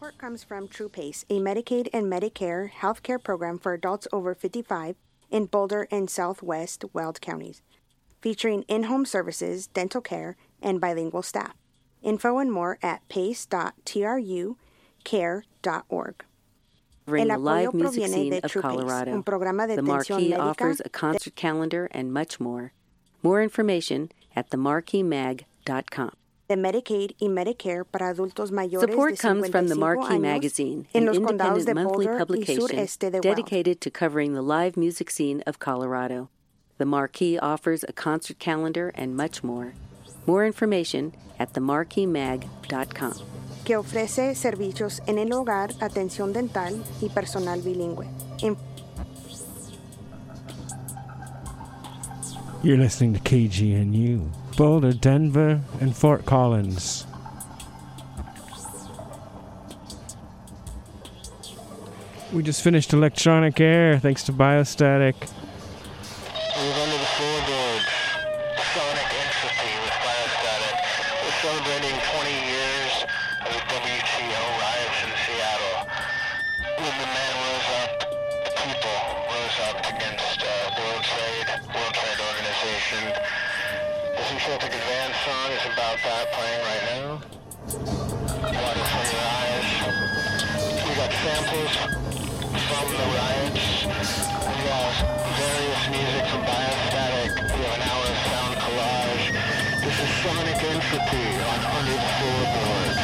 Support comes from TruePace, a Medicaid and Medicare healthcare program for adults over 55 in Boulder and Southwest Weld counties, featuring in-home services, dental care, and bilingual staff. Info and more at pace.trucare.org. Covering the live music scene of Colorado. The Marquee offers a concert calendar and much more. More information at themarqueemag.com. De Medicaid y Medicare para adultos mayores Support comes from the Marquee años Magazine, en an los condados independent de monthly Boulder y publication sureste de Weld. dedicated to covering the live music scene of Colorado. The Marquee offers a concert calendar and much more. More information at themarqueemag.com. Que ofrece servicios en el hogar, atención dental y personal bilingüe. You're listening to KGNU, Boulder, Denver, and Fort Collins. We just finished Electronic Air, thanks to Biostatic. Move under the floorboards. Sonic Entropy with Biostatic. We're celebrating 20 years of the WTO riots in Seattle. When the man rose up, the people rose up against World Trade Organization. This Celtic Advance song is about that, playing right now. Water from your eyes. We got samples from the riots. We got various music from Biostatic. We have an hour of sound collage. This is Sonic Entropy on Under the Floorboards.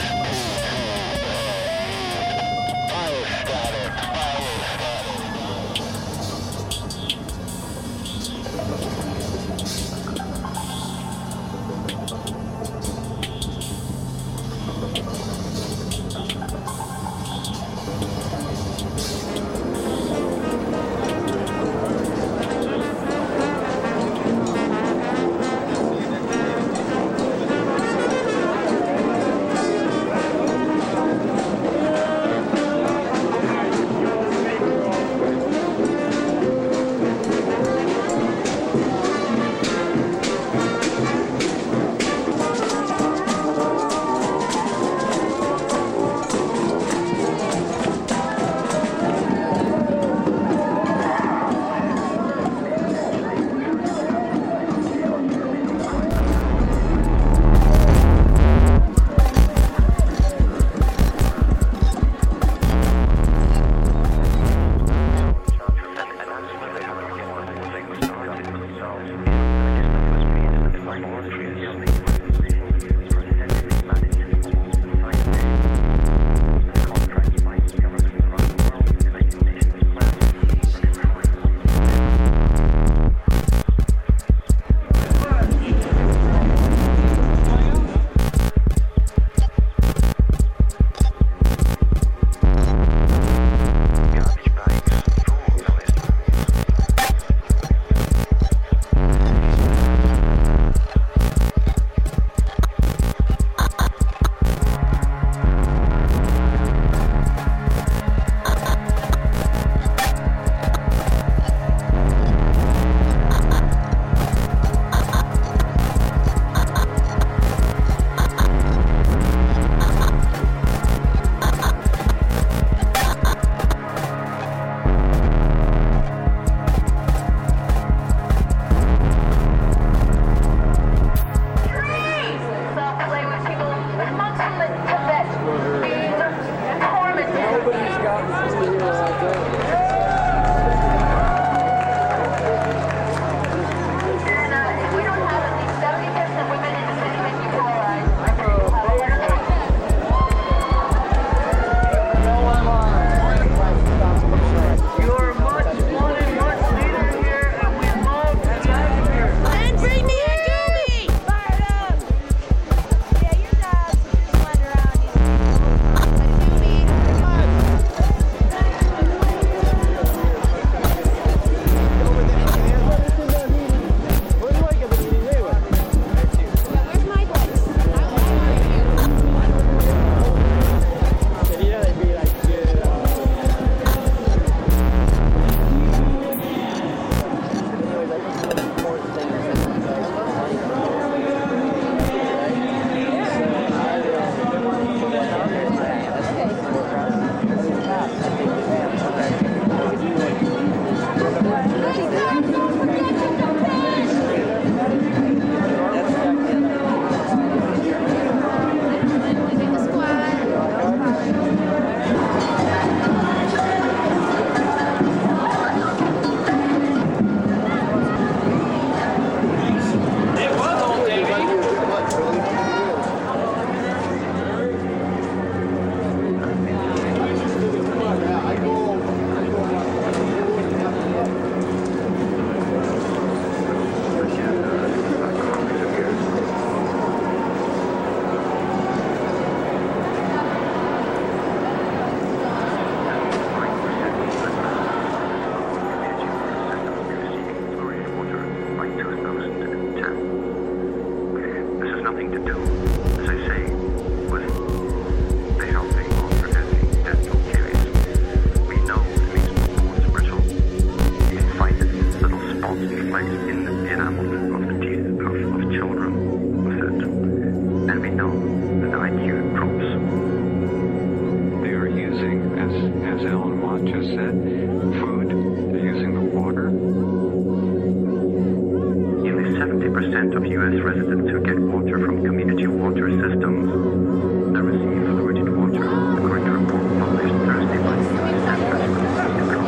Biostatic. to do, as I say, with the helping of preventing dental caries. We know it makes bones brittle. You can find little spots and flecks in the enamel of the teeth of children with it. And we know that the IQ drops. They are using, as Alan Watt just said, food. They're using the water. Nearly 70% of U.S. residents who get water from community water systems now receive fluoridated water, according to a report published Thursday by the U.S. Centers for Disease Control.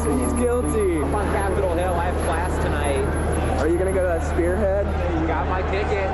He's guilty. I'm on Capitol Hill. I have class tonight. Are you gonna go to that spearhead? You got my ticket.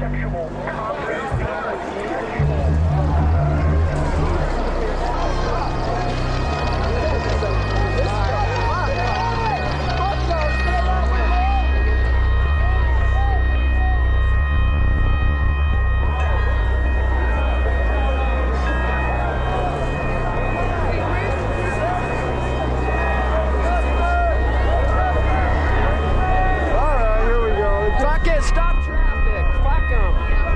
Fuck it, stop traffic. Fuck them.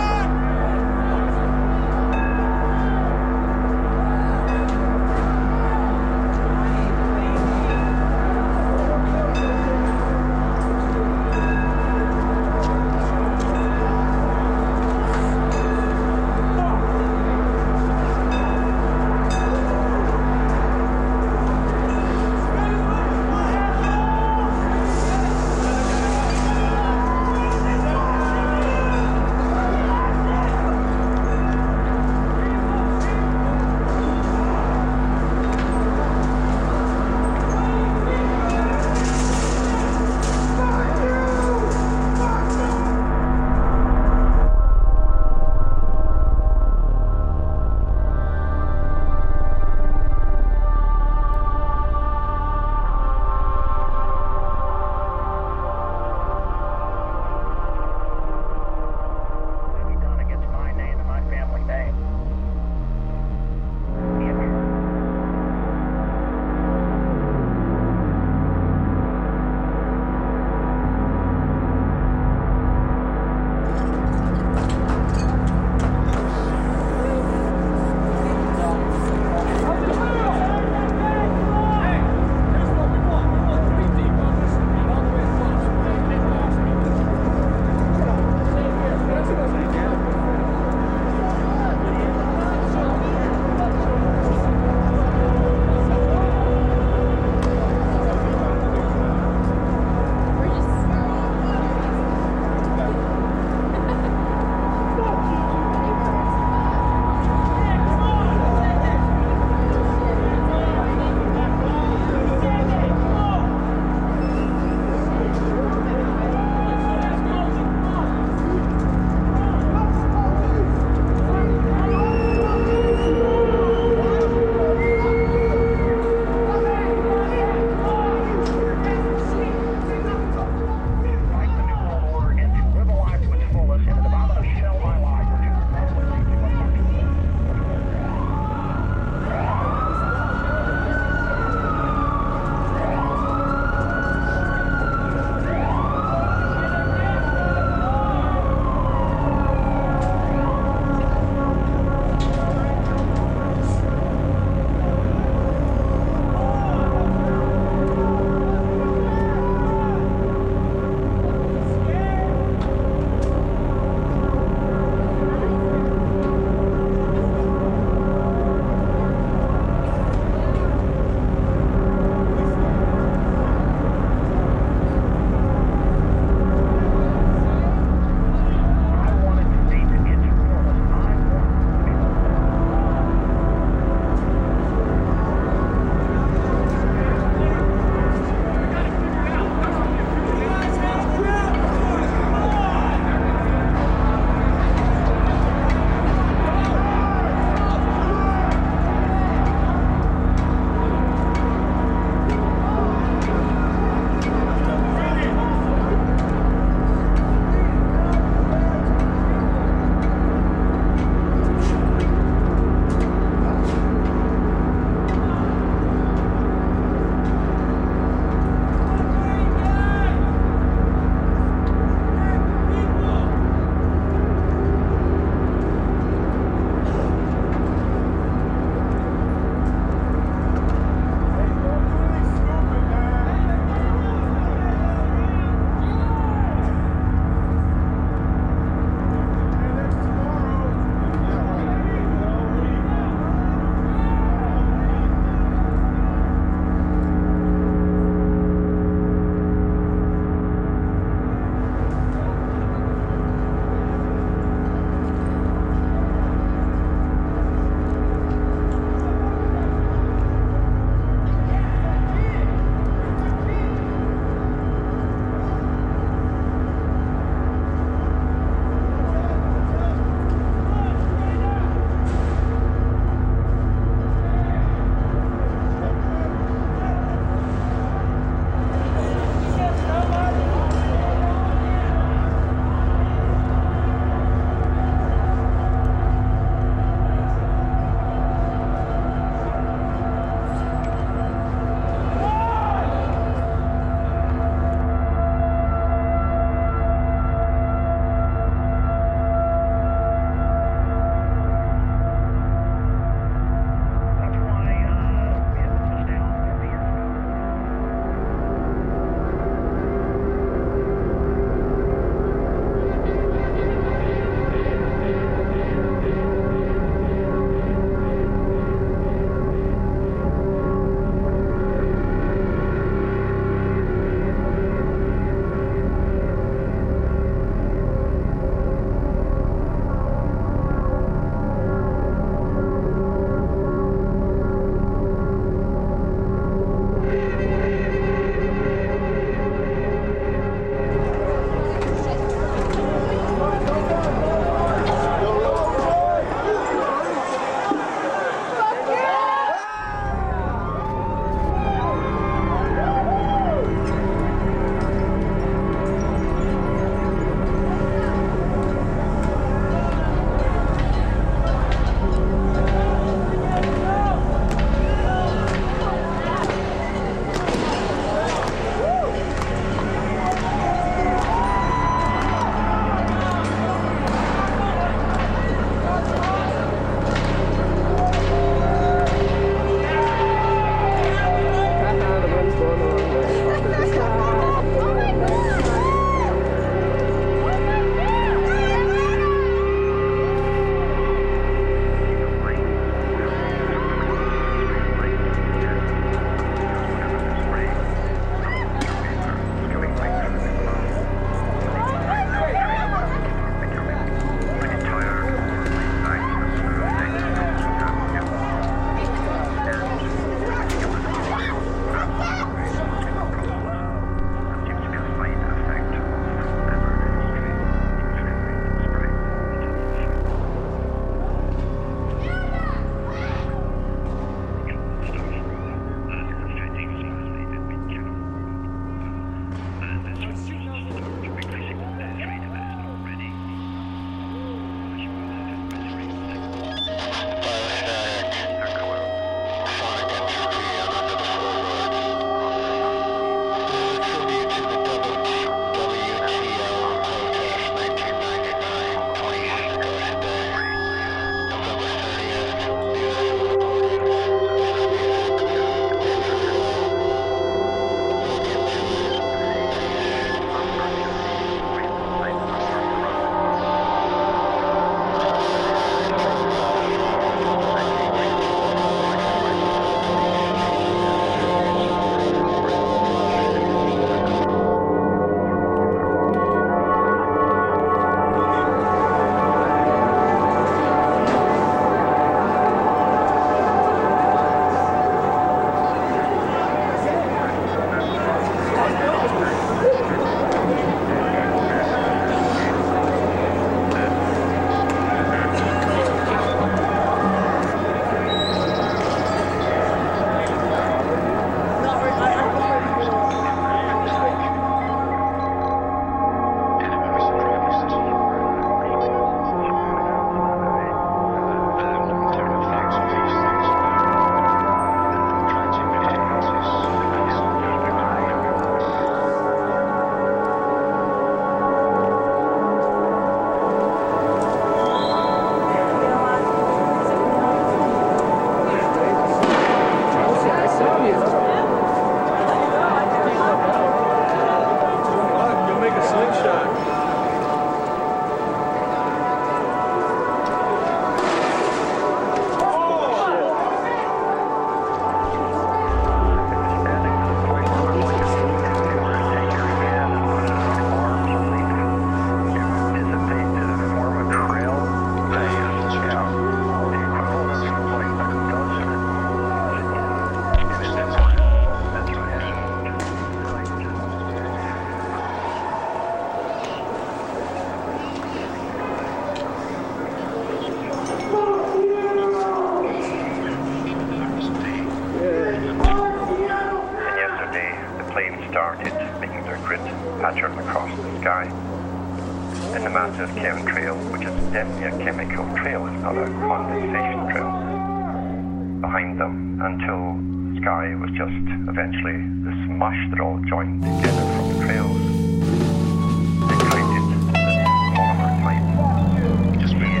started making their grid pattern across the sky. And the massive chemtrail, which is definitely a chemical trail, it's not a condensation trail, behind them until the sky was just eventually this mush that all joined together from the trails. They counted this polymer type, just really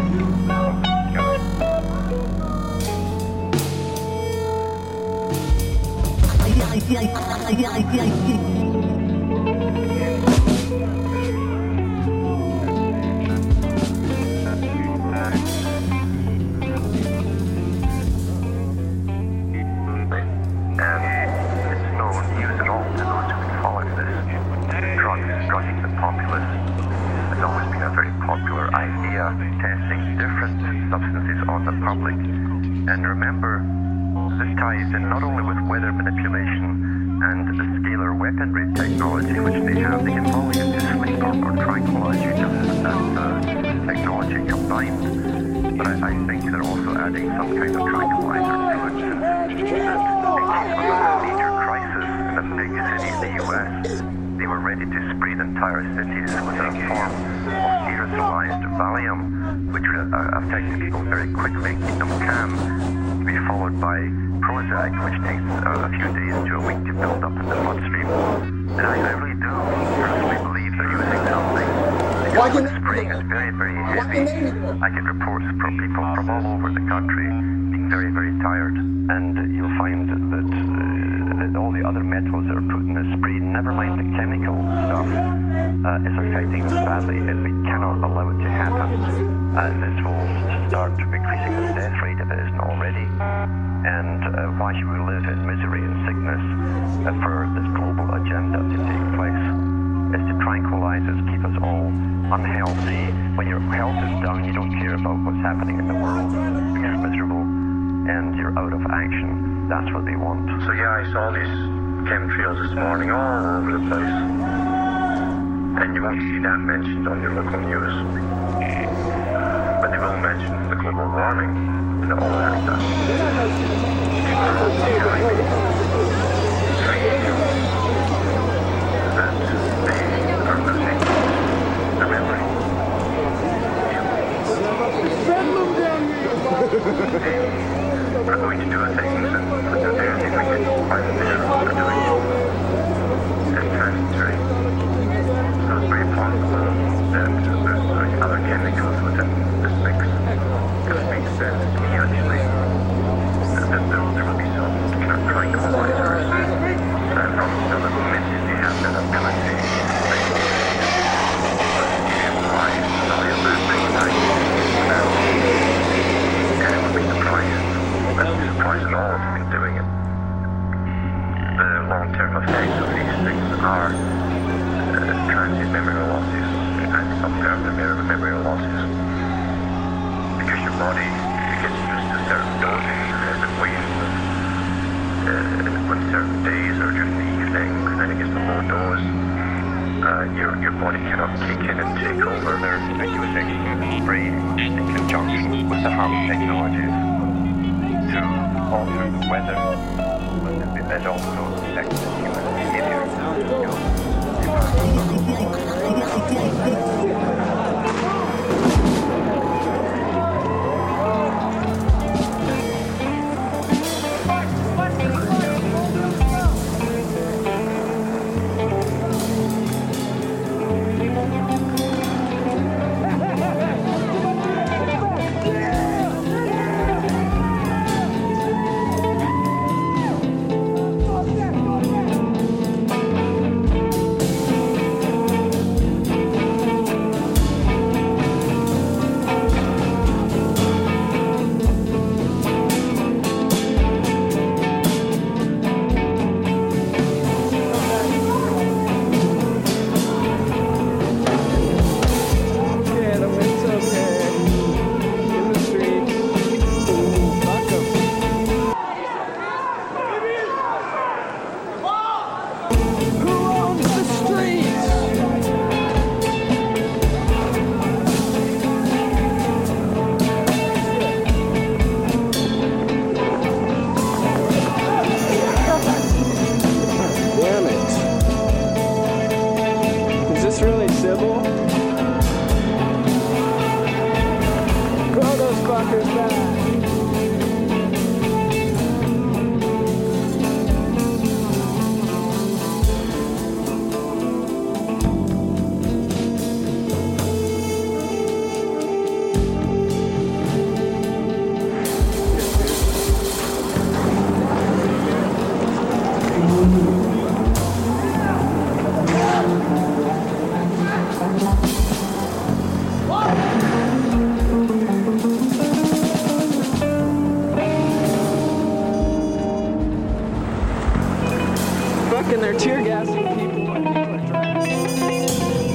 drugging the populace has always been a very popular idea, testing different substances on the public. And remember, this ties in not only with weather manipulation and the scalar weaponry technology which they have. They can lull you to sleep or tranquilize you just with that technology combined. But I think they're also adding some kind of tranquilizer to it, since in case of a major crisis in a big city in the US, they were ready to spray the entire cities with a form of aerosolized Valium, which would affect people very quickly, keep them calm, to be followed by Prozac, which takes a few days to a week to build up in the bloodstream. And I really do personally believe they're using something. Because the spraying is very, very heavy. I get reports from people from all over the country being very, very tired. And you'll find that all the other metals that are put in the spray, never mind the chemical stuff, is affecting us badly, and we cannot allow it to happen. This will start increasing the death rate if it isn't already. And why should we live in misery and sickness for this global agenda to take place? Is to tranquilize us, keep us all unhealthy. When your health is down, you don't care about what's happening in the world. You're miserable and you're out of action. That's what they want. So yeah, I saw these chemtrails this morning all over the place. And you won't see that mentioned on your local news. But they will mention the global warming and all that stuff. That they are losing their memory. They are going to do things and put their hands in while they're doing it. It's transitory. So it's very possible that there's other chemicals within this mix. It makes sense to me, actually, that there will be some kind of tranquilizers that from the moment they have that ability to apply Valium and Prozac. And it would be surprised. That's surprising all have been doing it. The long-term effects of these things are transient memory losses and some permanent memory losses. Because your body gets used to certain dosing as it wanes on certain days or during the evening, and then it gets a low dose. Your body cannot kick in and take over. They're using spray in conjunction with the HARM technologies to alter the weather, but it also affects human behavior. civil. Grow those fuckers back. Fucking they're tear gassing people and people are driving.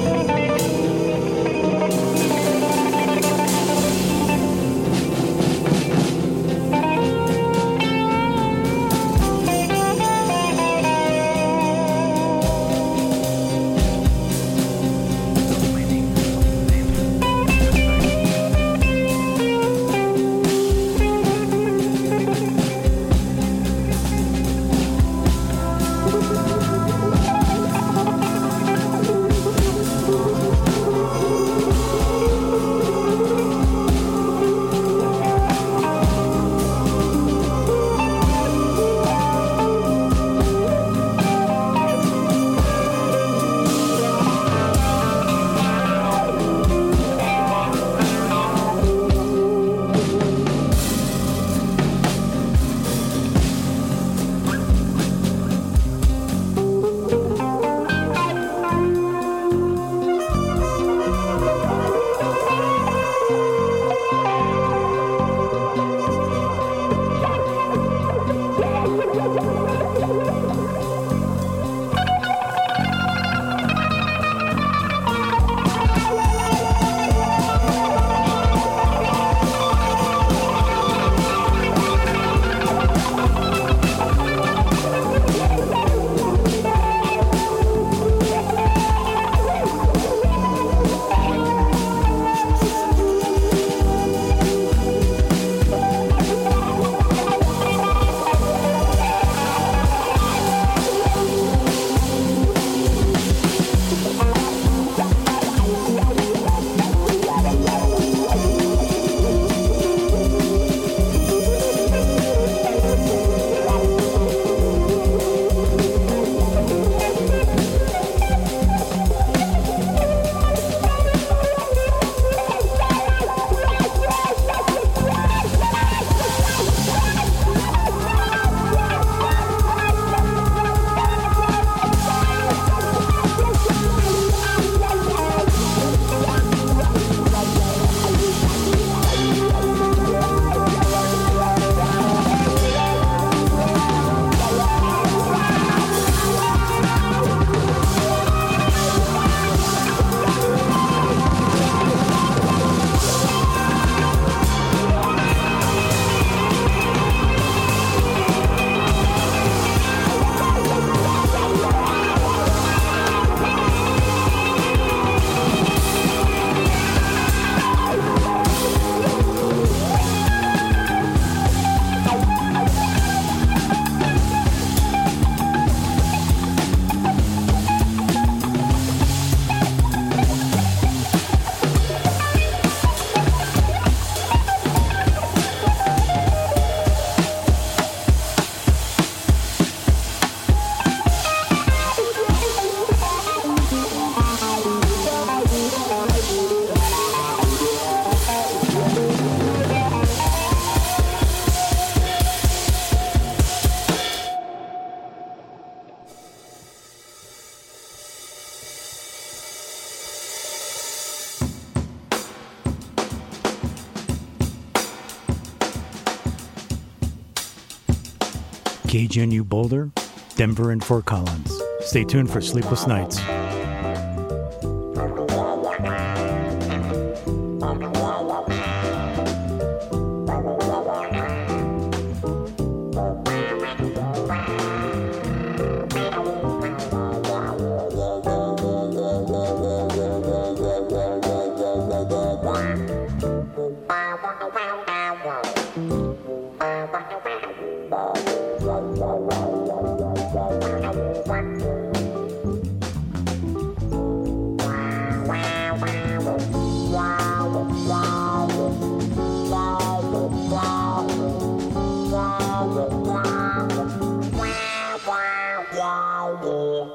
KGNU Boulder, Denver, and Fort Collins. Stay tuned for Sleepless Nights.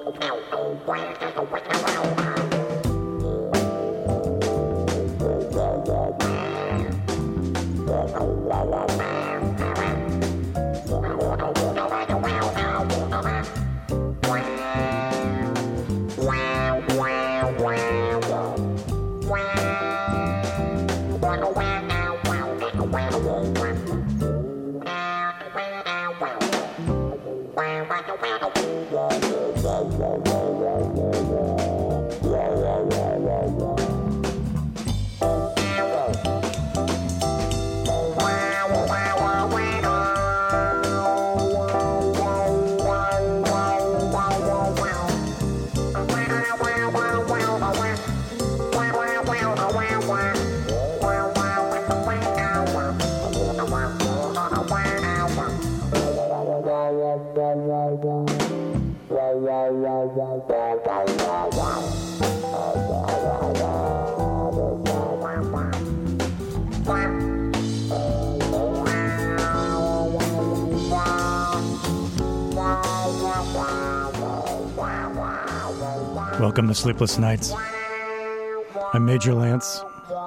Welcome to Sleepless Nights. I'm Major Lance.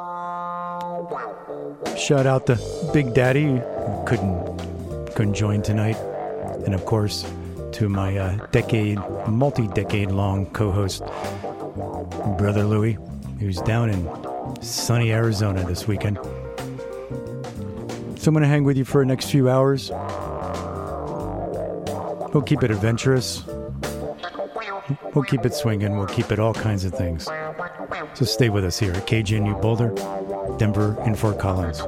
Shout out to Big Daddy, who couldn't join tonight. And of course, to my multi-decade long co-host, Brother Louie, who's down in sunny Arizona this weekend. So I'm going to hang with you for the next few hours. We'll keep it adventurous. We'll keep it swinging. We'll keep it all kinds of things. So stay with us here at KGNU Boulder, Denver, and Fort Collins.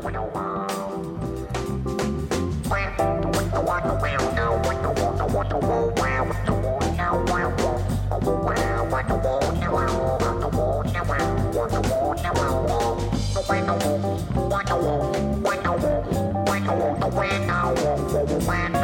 Wow.